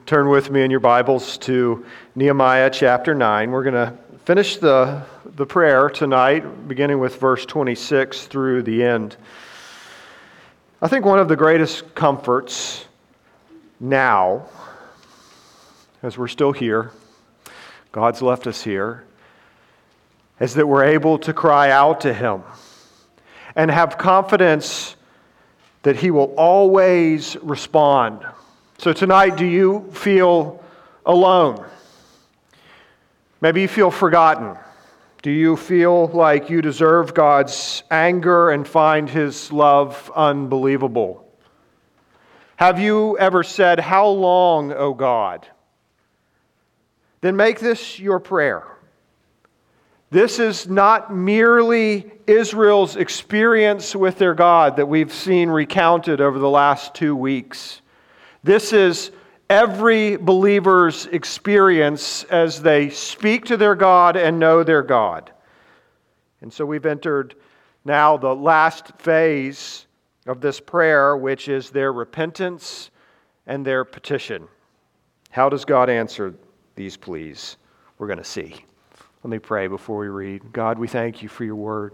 turn with me in your Bibles to Nehemiah chapter 9. We're going to finish the prayer tonight, beginning with verse 26 through the end. I think one of the greatest comforts now, as we're still here, God's left us here, is that we're able to cry out to Him and have confidence that He will always respond. So tonight, do you feel alone? Maybe you feel forgotten. Do you feel like you deserve God's anger and find His love unbelievable? Have you ever said, "How long, O God?" Then make this your prayer. This is not merely Israel's experience with their God that we've seen recounted over the last 2 weeks. This is every believer's experience as they speak to their God and know their God. And so we've entered now the last phase of this prayer, which is their repentance and their petition. How does God answer these pleas? We're going to see. Let me pray before we read. God, we thank You for Your word.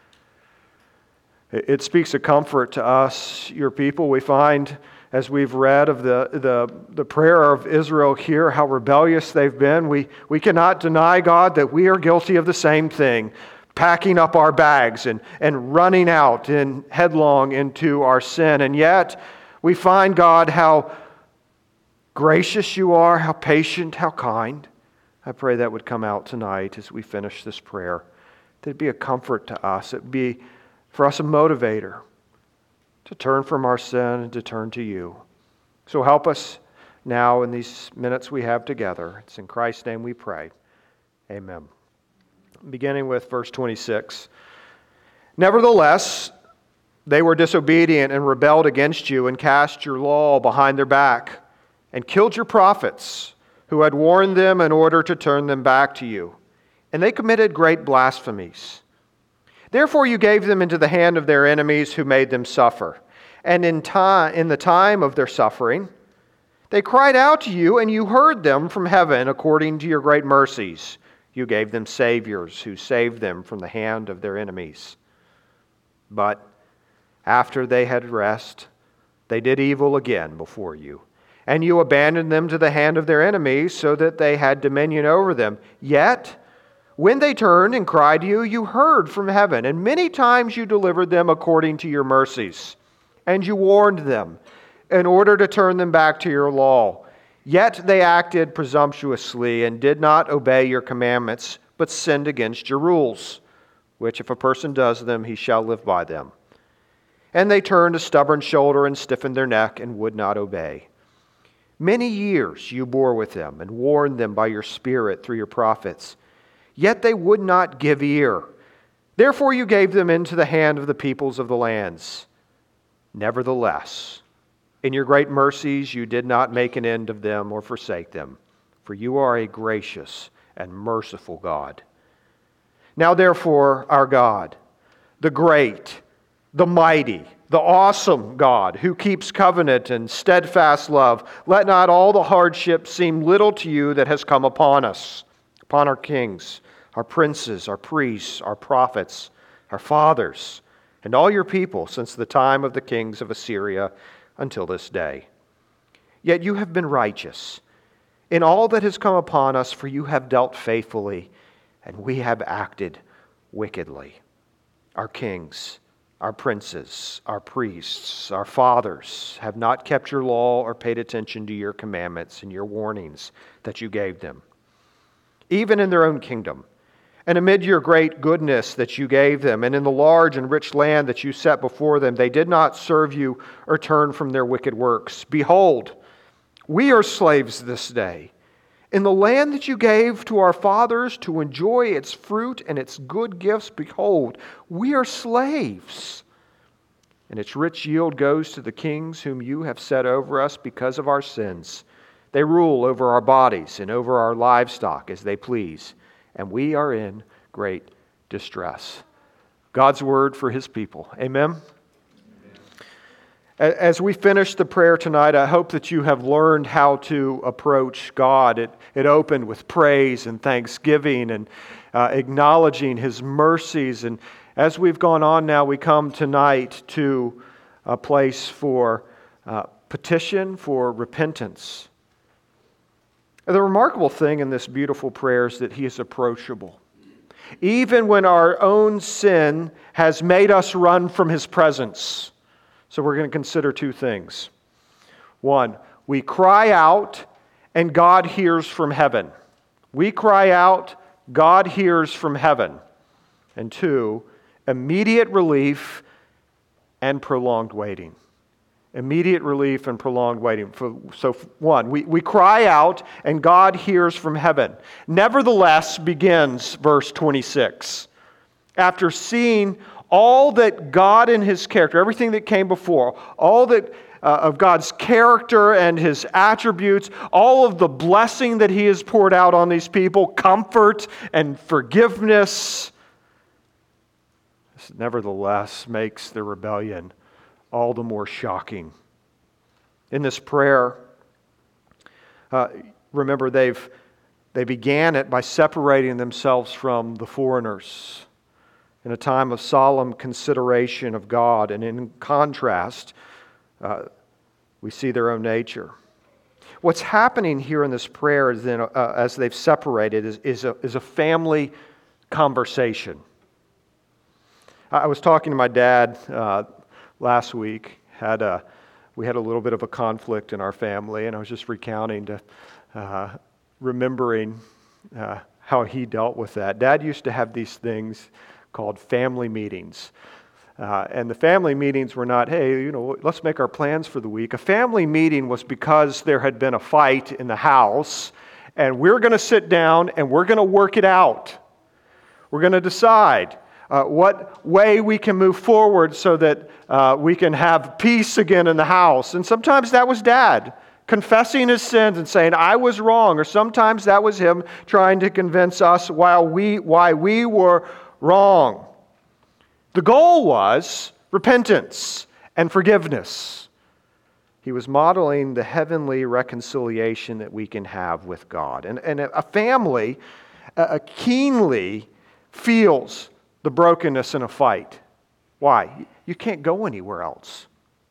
It speaks a comfort to us, Your people. We find, as we've read of the prayer of Israel here, how rebellious they've been. We cannot deny, God, that we are guilty of the same thing, packing up our bags and running out headlong into our sin. And yet, we find, God, how gracious You are, how patient, how kind. I pray that would come out tonight as we finish this prayer. That it'd be a comfort to us. It'd be, for us, a motivator to turn from our sin and to turn to You. So help us now in these minutes we have together. It's in Christ's name we pray. Amen. Beginning with verse 26. Nevertheless, they were disobedient and rebelled against You and cast Your law behind their back and killed Your prophets who had warned them in order to turn them back to You. And they committed great blasphemies. Therefore You gave them into the hand of their enemies who made them suffer. And in the time of their suffering, they cried out to You, and You heard them from heaven according to Your great mercies. You gave them saviors who saved them from the hand of their enemies. But after they had rest, they did evil again before You. And You abandoned them to the hand of their enemies so that they had dominion over them. Yet, when they turned and cried to You, You heard from heaven, and many times You delivered them according to Your mercies. And You warned them in order to turn them back to Your law. Yet they acted presumptuously and did not obey Your commandments, but sinned against Your rules, which if a person does them, he shall live by them. And they turned a stubborn shoulder and stiffened their neck and would not obey. Many years You bore with them and warned them by Your Spirit through Your prophets. Yet they would not give ear. Therefore You gave them into the hand of the peoples of the lands. Nevertheless, in Your great mercies You did not make an end of them or forsake them, for You are a gracious and merciful God. Now therefore, our God, the great, the mighty, the awesome God who keeps covenant and steadfast love, let not all the hardship seem little to You that has come upon us, upon our kings, our princes, our priests, our prophets, our fathers, and all Your people since the time of the kings of Assyria until this day. Yet You have been righteous in all that has come upon us, for You have dealt faithfully, and we have acted wickedly. Our kings, our princes, our priests, our fathers have not kept Your law or paid attention to Your commandments and Your warnings that You gave them. Even in their own kingdom, and amid Your great goodness that You gave them, and in the large and rich land that You set before them, they did not serve You or turn from their wicked works. Behold, we are slaves this day in the land that You gave to our fathers to enjoy its fruit and its good gifts. Behold, we are slaves, and its rich yield goes to the kings whom You have set over us because of our sins. They rule over our bodies and over our livestock as they please, and we are in great distress. God's word for His people. Amen. As we finish the prayer tonight, I hope that you have learned how to approach God. It opened with praise and thanksgiving and acknowledging His mercies. And as we've gone on now, we come tonight to a place for petition, for repentance. The remarkable thing in this beautiful prayer is that He is approachable. Even when our own sin has made us run from His presence. So we're going to consider two things. One, we cry out and God hears from heaven. We cry out, God hears from heaven. And two, immediate relief and prolonged waiting. Immediate relief and prolonged waiting. So one, we cry out and God hears from heaven. Nevertheless begins verse 26. After seeing all that God in His character, everything that came before, all that of God's character and His attributes, all of the blessing that He has poured out on these people, comfort and forgiveness, this nevertheless makes the rebellion all the more shocking. In this prayer, remember they began it by separating themselves from the foreigners in a time of solemn consideration of God, and in contrast, we see their own nature. What's happening here in this prayer is then, as they've separated, is a family conversation. I was talking to my dad last week. We had a little bit of a conflict in our family, and I was just recounting remembering how he dealt with that. Dad used to have these things called family meetings. And the family meetings were not, hey, let's make our plans for the week. A family meeting was because there had been a fight in the house, and we're going to sit down and we're going to work it out. We're going to decide what way we can move forward so that we can have peace again in the house. And sometimes that was Dad confessing his sins and saying, I was wrong. Or sometimes that was him trying to convince us why we were wrong. The goal was repentance and forgiveness. He was modeling the heavenly reconciliation that we can have with God. And a family keenly feels the brokenness in a fight. Why? You can't go anywhere else.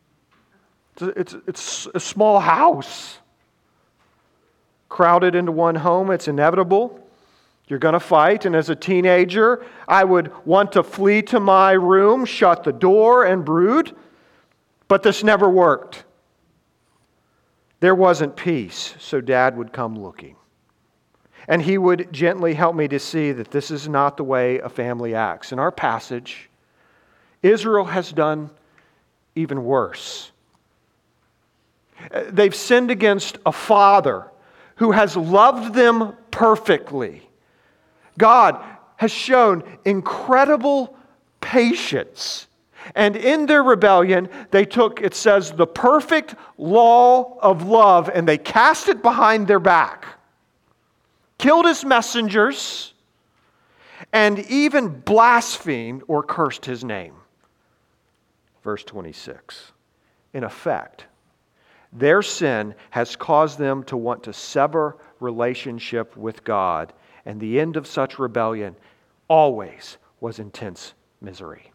It's a small house. Crowded into one home, it's inevitable. You're going to fight, and as a teenager, I would want to flee to my room, shut the door, and brood, but this never worked. There wasn't peace, so Dad would come looking. And he would gently help me to see that this is not the way a family acts. In our passage, Israel has done even worse. They've sinned against a father who has loved them perfectly. God has shown incredible patience. And in their rebellion, they took, it says, the perfect law of love, and they cast it behind their back. Killed His messengers, and even blasphemed or cursed His name. Verse 26. In effect, their sin has caused them to want to sever relationship with God, and the end of such rebellion always was intense misery.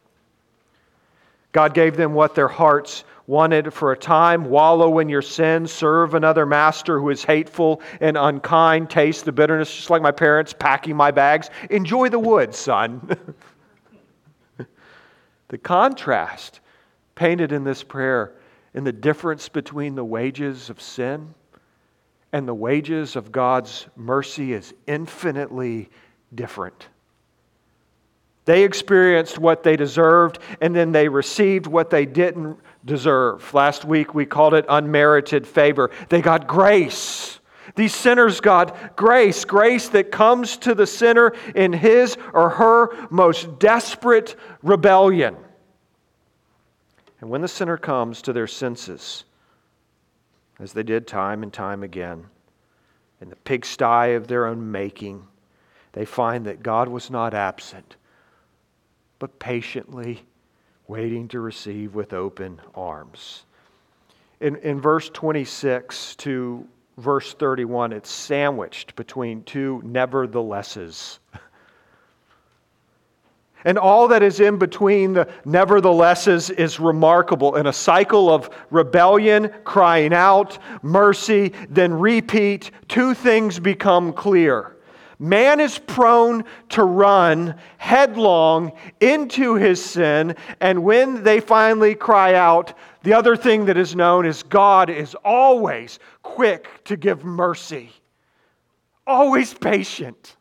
God gave them what their hearts wanted for a time. Wallow in your sin, serve another master who is hateful and unkind, taste the bitterness, just like my parents packing my bags. Enjoy the wood, son. The contrast painted in this prayer in the difference between the wages of sin and the wages of God's mercy is infinitely different. They experienced what they deserved, and then they received what they didn't deserve. Last week we called it unmerited favor. They got grace. These sinners got grace. Grace that comes to the sinner in his or her most desperate rebellion. And when the sinner comes to their senses, as they did time and time again, in the pigsty of their own making, they find that God was not absent, but patiently, waiting to receive with open arms. In verse 26 to verse 31, it's sandwiched between two neverthelesses. And all that is in between the neverthelesses is remarkable. In a cycle of rebellion, crying out, mercy, then repeat, two things become clear. Man is prone to run headlong into his sin, and when they finally cry out, the other thing that is known is God is always quick to give mercy, always patient,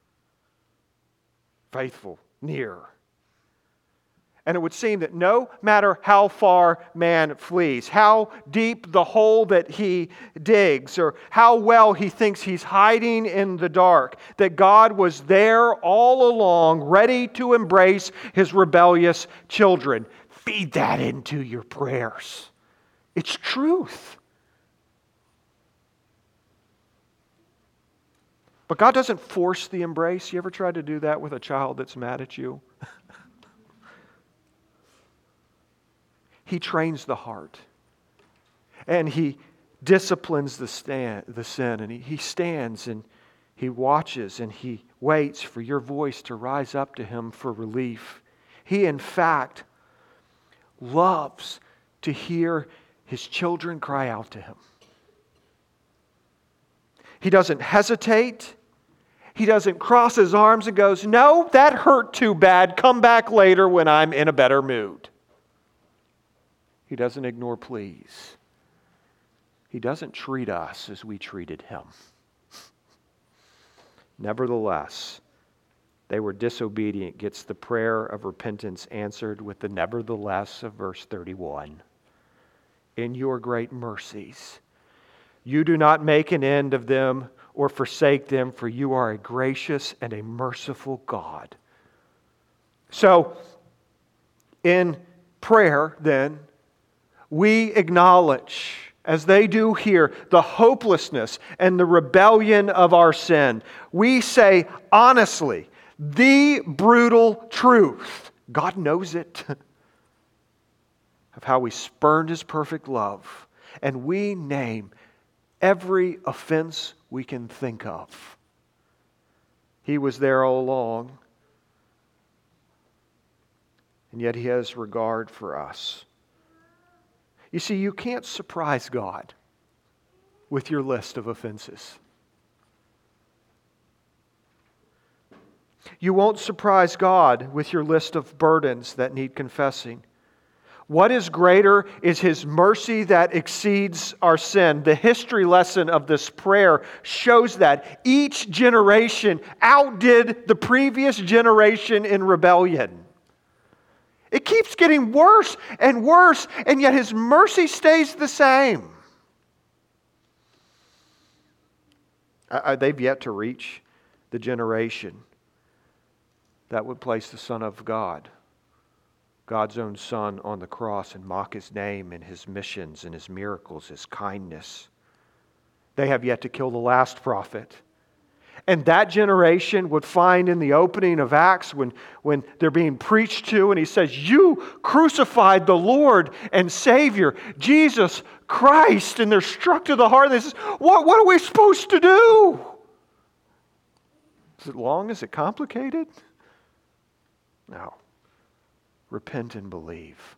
faithful, near. And it would seem that no matter how far man flees, how deep the hole that he digs, or how well he thinks he's hiding in the dark, that God was there all along, ready to embrace his rebellious children. Feed that into your prayers. It's truth. But God doesn't force the embrace. You ever tried to do that with a child that's mad at you? He trains the heart. And He disciplines the sin. And He stands and He watches and He waits for your voice to rise up to Him for relief. He, in fact, loves to hear His children cry out to Him. He doesn't hesitate. He doesn't cross His arms and goes, "No, that hurt too bad. Come back later when I'm in a better mood." He doesn't ignore pleas. He doesn't treat us as we treated Him. Nevertheless, they were disobedient, gets the prayer of repentance answered with the nevertheless of verse 31. In your great mercies, you do not make an end of them or forsake them, for you are a gracious and a merciful God. So, in prayer, then, we acknowledge, as they do here, the hopelessness and the rebellion of our sin. We say honestly, the brutal truth, God knows it, of how we spurned His perfect love. And we name every offense we can think of. He was there all along, and yet He has regard for us. You see, you can't surprise God with your list of offenses. You won't surprise God with your list of burdens that need confessing. What is greater is His mercy that exceeds our sin. The history lesson of this prayer shows that each generation outdid the previous generation in rebellion. It keeps getting worse and worse, and yet His mercy stays the same. They've yet to reach the generation that would place the Son of God, God's own Son, on the cross and mock His name and His missions and His miracles, His kindness. They have yet to kill the last prophet. And that generation would find in the opening of Acts when they're being preached to, and he says, "You crucified the Lord and Savior, Jesus Christ." And they're struck to the heart. And they say, what are we supposed to do? Is it long? Is it complicated? No. Repent and believe.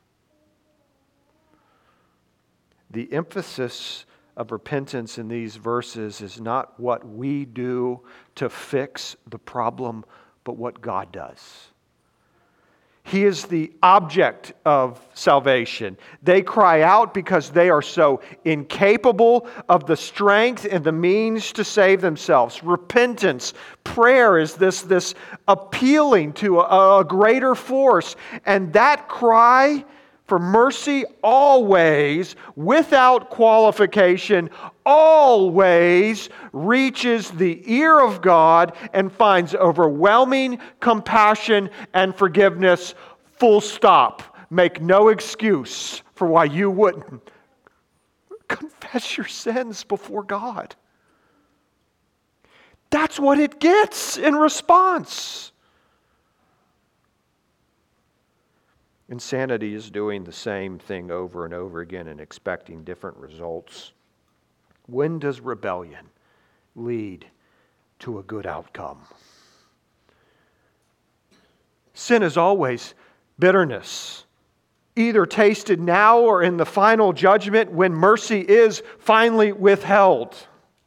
The emphasis of repentance in these verses is not what we do to fix the problem, but what God does. He is the object of salvation. They cry out because they are so incapable of the strength and the means to save themselves. Repentance, prayer is this appealing to a greater force. And that cry for mercy always, without qualification, always reaches the ear of God and finds overwhelming compassion and forgiveness. Full stop. Make no excuse for why you wouldn't confess your sins before God. That's what it gets in response. Insanity is doing the same thing over and over again and expecting different results. When does rebellion lead to a good outcome? Sin is always bitterness, either tasted now or in the final judgment when mercy is finally withheld.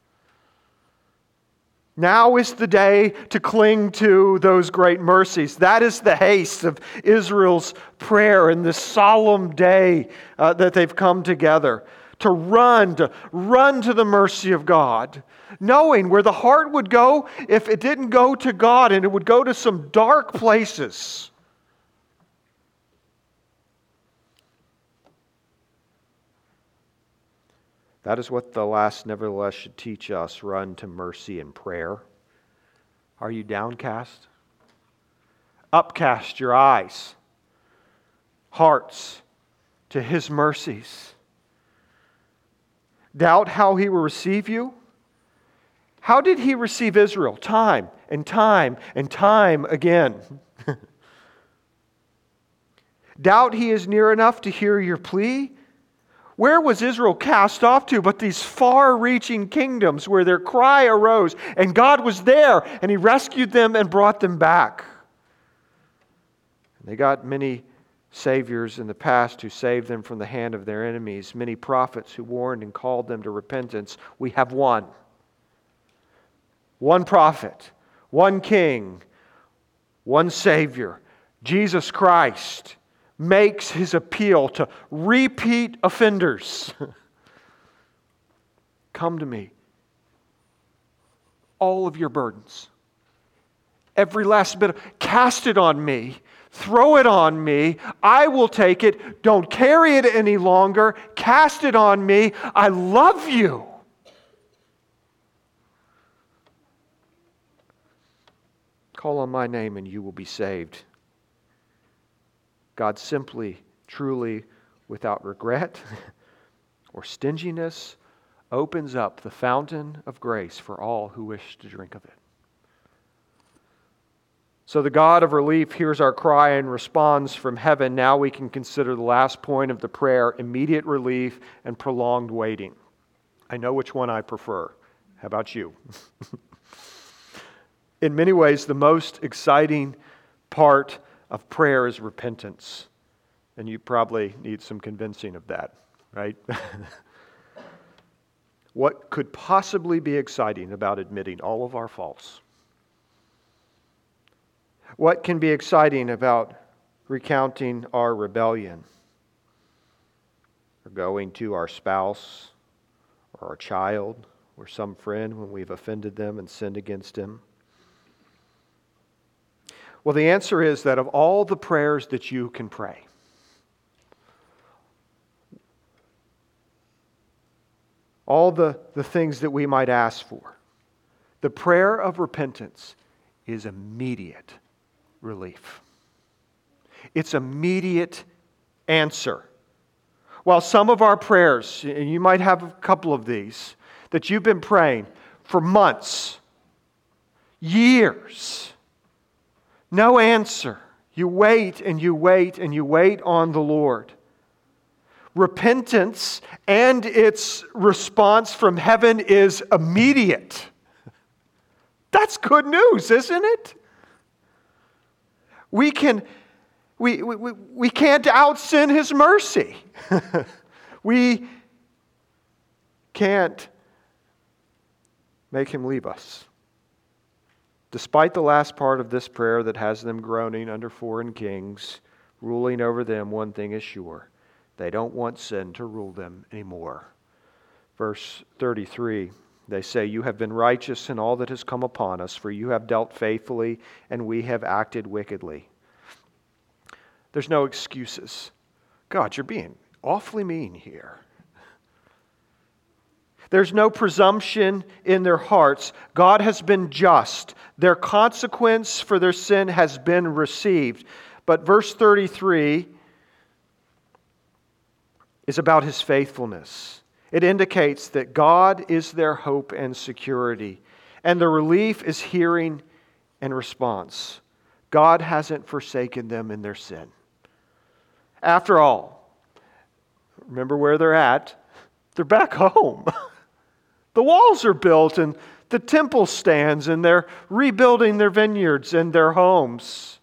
Now is the day to cling to those great mercies. That is the haste of Israel's prayer in this solemn day that they've come together. To run to the mercy of God, knowing where the heart would go if it didn't go to God, and it would go to some dark places. That is what the last nevertheless should teach us. Run to mercy in prayer. Are you downcast? Upcast your eyes, hearts to His mercies. Doubt how He will receive you? How did He receive Israel? Time and time and time again. Doubt He is near enough to hear your plea? Where was Israel cast off to but these far-reaching kingdoms where their cry arose and God was there and He rescued them and brought them back? They got many saviors in the past who saved them from the hand of their enemies, many prophets who warned and called them to repentance. We have one prophet, one king, one Savior, Jesus Christ, makes His appeal to repeat offenders. Come to me, all of your burdens, every last bit cast it on me. Throw it on me. I will take it. Don't carry it any longer. Cast it on me. I love you. Call on my name and you will be saved. God simply, truly, without regret or stinginess, opens up the fountain of grace for all who wish to drink of it. So the God of relief hears our cry and responds from heaven. Now we can consider the last point of the prayer, immediate relief and prolonged waiting. I know which one I prefer. How about you? In many ways, the most exciting part of prayer is repentance. And you probably need some convincing of that, right? What could possibly be exciting about admitting all of our faults? What can be exciting about recounting our rebellion? Or going to our spouse or our child or some friend when we've offended them and sinned against him? Well, the answer is that of all the prayers that you can pray, all the things that we might ask for, the prayer of repentance is immediate relief. It's immediate answer. While some of our prayers, and you might have a couple of these, that you've been praying for months, years, no answer. You wait and you wait and you wait on the Lord. Repentance and its response from heaven is immediate. That's good news, isn't it? We can't out-sin His mercy. We can't make Him leave us. Despite the last part of this prayer that has them groaning under foreign kings, ruling over them, one thing is sure. They don't want sin to rule them anymore. Verse 33, they say, "You have been righteous in all that has come upon us, for you have dealt faithfully, and we have acted wickedly." There's no excuses. God, you're being awfully mean here. There's no presumption in their hearts. God has been just. Their consequence for their sin has been received. But verse 33 is about His faithfulness. It indicates that God is their hope and security. And the relief is hearing and response. God hasn't forsaken them in their sin. After all, remember where they're at? They're back home. The walls are built and the temple stands and they're rebuilding their vineyards and their homes.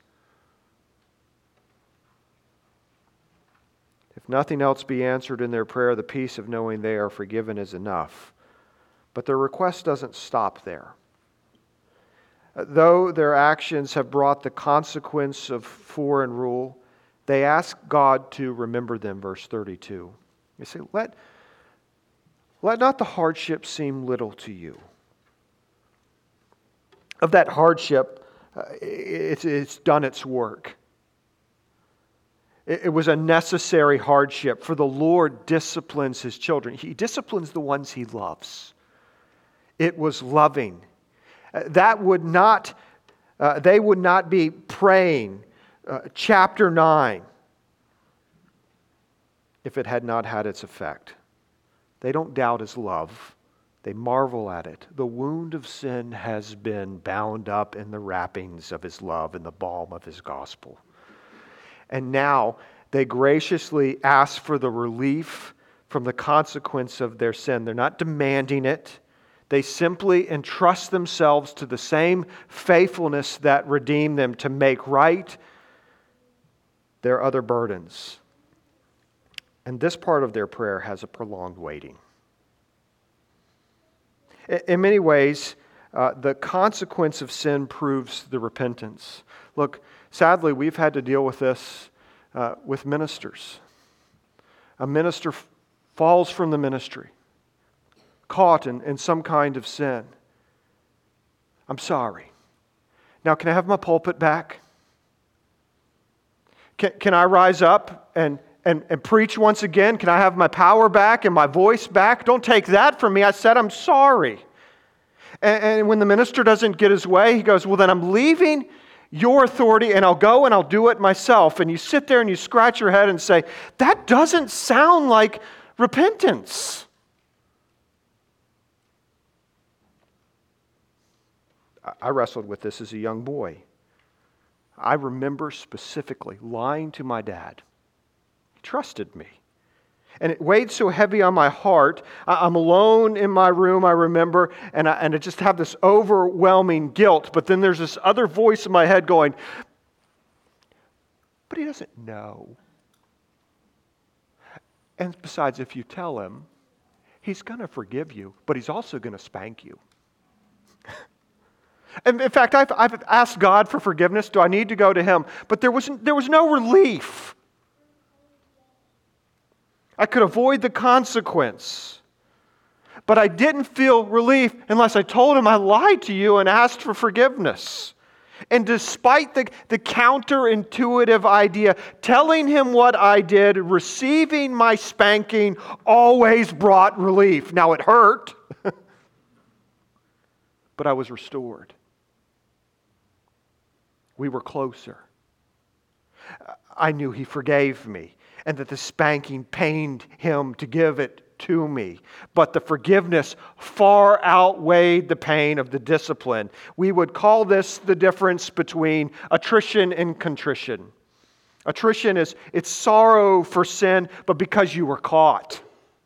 If nothing else be answered in their prayer, the peace of knowing they are forgiven is enough. But their request doesn't stop there. Though their actions have brought the consequence of foreign rule, they ask God to remember them, verse 32. They say, let not the hardship seem little to you. Of that hardship, it's done its work. It was a necessary hardship, for the Lord disciplines His children. He disciplines the ones He loves. It was loving. They would not be praying chapter 9 if it had not had its effect. They don't doubt His love. They marvel at it. The wound of sin has been bound up in the wrappings of His love and the balm of His gospel. And now they graciously ask for the relief from the consequence of their sin. They're not demanding it. They simply entrust themselves to the same faithfulness that redeemed them to make right their other burdens. And this part of their prayer has a prolonged waiting. In many ways, the consequence of sin proves the repentance. Look, sadly, we've had to deal with this with ministers. A minister falls from the ministry, caught in some kind of sin. I'm sorry. Now, can I have my pulpit back? Can I rise up and preach once again? Can I have my power back and my voice back? Don't take that from me. I said I'm sorry. And when the minister doesn't get his way, he goes, well, then I'm leaving your authority and I'll go and I'll do it myself. And you sit there and you scratch your head and say, that doesn't sound like repentance. I wrestled with this as a young boy. I remember specifically lying to my dad. He trusted me. And it weighed so heavy on my heart. I'm alone in my room, I remember, and I just have this overwhelming guilt. But then there's this other voice in my head going, but he doesn't know. And besides, if you tell him, he's going to forgive you, but he's also going to spank you. And in fact, I've asked God for forgiveness. Do I need to go to Him? But there was no relief. I could avoid the consequence. But I didn't feel relief unless I told Him I lied to you and asked for forgiveness. And despite the counterintuitive idea, telling Him what I did, receiving my spanking always brought relief. Now it hurt, but I was restored. We were closer. I knew He forgave me and that the spanking pained Him to give it to me. But the forgiveness far outweighed the pain of the discipline. We would call this the difference between attrition and contrition. Attrition is it's sorrow for sin, but because you were caught.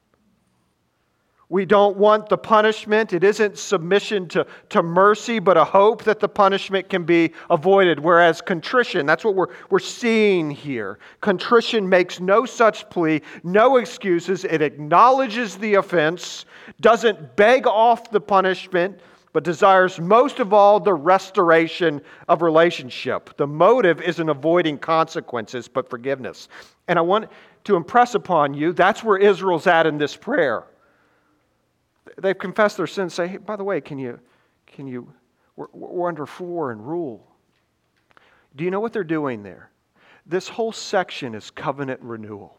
We don't want the punishment. It isn't submission to mercy, but a hope that the punishment can be avoided. Whereas contrition, that's what we're seeing here. Contrition makes no such plea, no excuses. It acknowledges the offense, doesn't beg off the punishment, but desires most of all the restoration of relationship. The motive isn't avoiding consequences, but forgiveness. And I want to impress upon you, that's where Israel's at in this prayer. They've confessed their sins. Say, hey, by the way, we're under foreign rule. Do you know what they're doing there? This whole section is covenant renewal.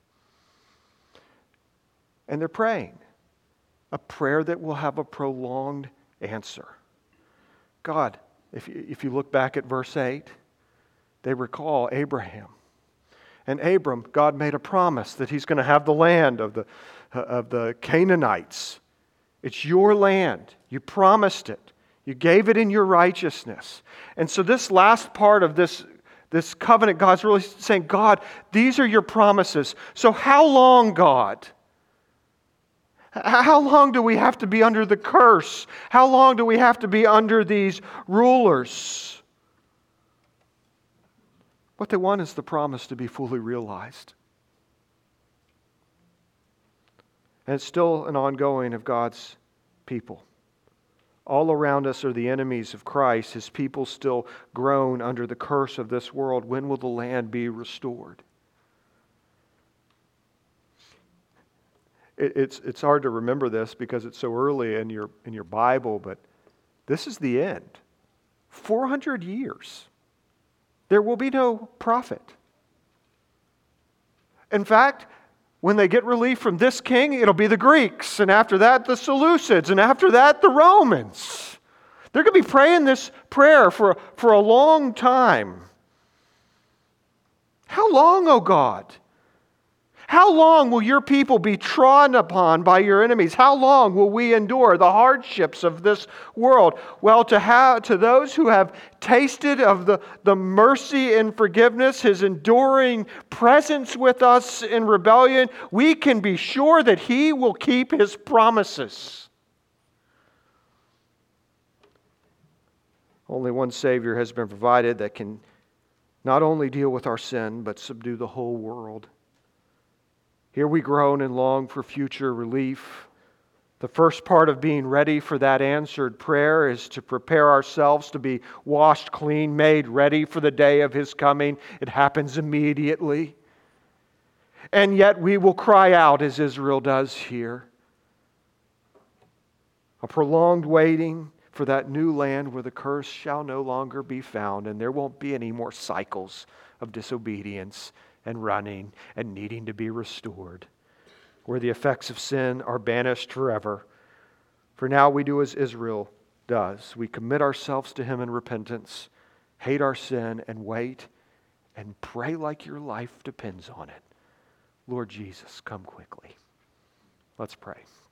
And they're praying a prayer that will have a prolonged answer. God, if you look back at verse 8, they recall Abraham. And Abram, God made a promise that He's going to have the land of the Canaanites. It's your land. You promised it. You gave it in your righteousness. And so this last part of this This covenant, God's really saying, God, these are your promises. So how long, God? How long do we have to be under the curse? How long do we have to be under these rulers? What they want is the promise to be fully realized. And it's still an ongoing of God's people. All around us are the enemies of Christ. His people still groan under the curse of this world. When will the land be restored? It's hard to remember this because it's so early in your Bible, but this is the end. 400 years. There will be no prophet. In fact, when they get relief from this king, it'll be the Greeks, and after that, the Seleucids, and after that, the Romans. They're going to be praying this prayer for a long time. How long, O God? How long will your people be trodden upon by your enemies? How long will we endure the hardships of this world? Well, to those who have tasted of the mercy and forgiveness, His enduring presence with us in rebellion, we can be sure that He will keep His promises. Only one Savior has been provided that can not only deal with our sin, but subdue the whole world. Here we groan and long for future relief. The first part of being ready for that answered prayer is to prepare ourselves to be washed clean, made ready for the day of His coming. It happens immediately. And yet we will cry out as Israel does here. A prolonged waiting for that new land where the curse shall no longer be found, and there won't be any more cycles of disobedience and running and needing to be restored, where the effects of sin are banished forever. For now we do as Israel does. We commit ourselves to Him in repentance, hate our sin, and wait and pray like your life depends on it. Lord Jesus, come quickly. Let's pray.